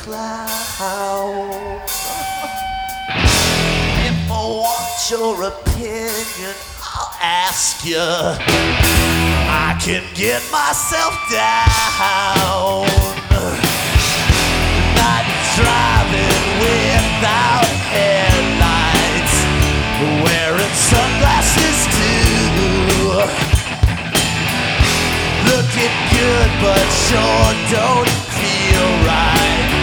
cloud. If I want your opinion, I'll ask you. I can get myself down. Not driving without headlights, wearing sunglasses too. Looking good, but sure don't